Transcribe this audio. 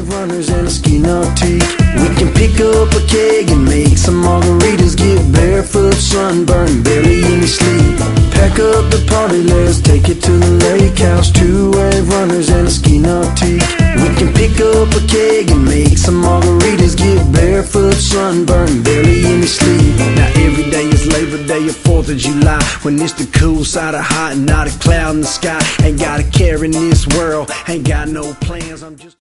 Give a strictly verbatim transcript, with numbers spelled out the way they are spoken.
wave runners and a ski nautique. We can pick up a keg and make some margaritas, get barefoot, sunburn, barely any sleep. Pack up the party, let's take it to the lake house. Two wave runners and a ski nautique. We can pick up a keg and make some margaritas, get barefoot, sunburn, barely any sleep. Now every day is Labor Day or fourth of July, when it's the cool side of hot and not a cloud in the sky. Ain't got a care in this world, ain't got no plans, I'm just